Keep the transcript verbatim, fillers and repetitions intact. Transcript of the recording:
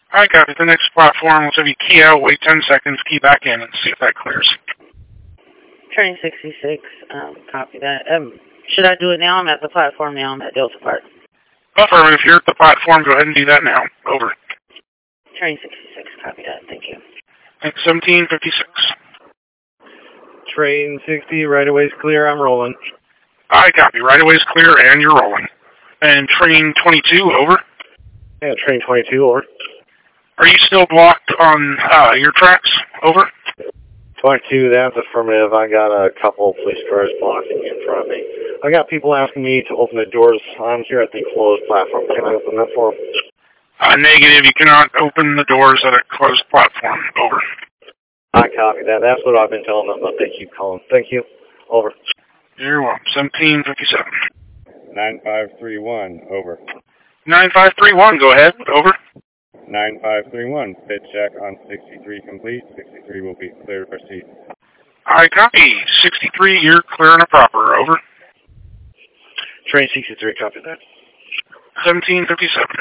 I got it. The next platform will have you key out, wait ten seconds, key back in, and see if that clears. Train sixty-six, um, copy that. Um, should I do it now? I'm at the platform now. I'm at Delta Park. Affirmative. If you're at the platform, go ahead and do that now. Over. Train sixty-six, copy that. Thank you. seventeen fifty-six. Train sixty, right-of-way's clear. I'm rolling. I copy. Right-of-way's clear, and you're rolling. And train twenty-two, over. Yeah, train twenty-two, over. Are you still blocked on uh, your tracks? Over. twenty-two, that's affirmative. I got a couple of police cars blocking in front of me. I got people asking me to open the doors. I'm here at the closed platform. Can I open that for them? Uh, negative. You cannot open the doors at a closed platform. Over. I copy that. That's what I've been telling them, but they keep calling. Thank you. Over. You're welcome. seventeen fifty-seven. nine five three one, over. nine five three one, go ahead. Over. nine five three one, pit check on sixty-three complete. sixty-three will be clear to proceed. I copy. sixty-three, you're clear and a proper. Over. Train sixty-three, copy that. seventeen fifty-seven.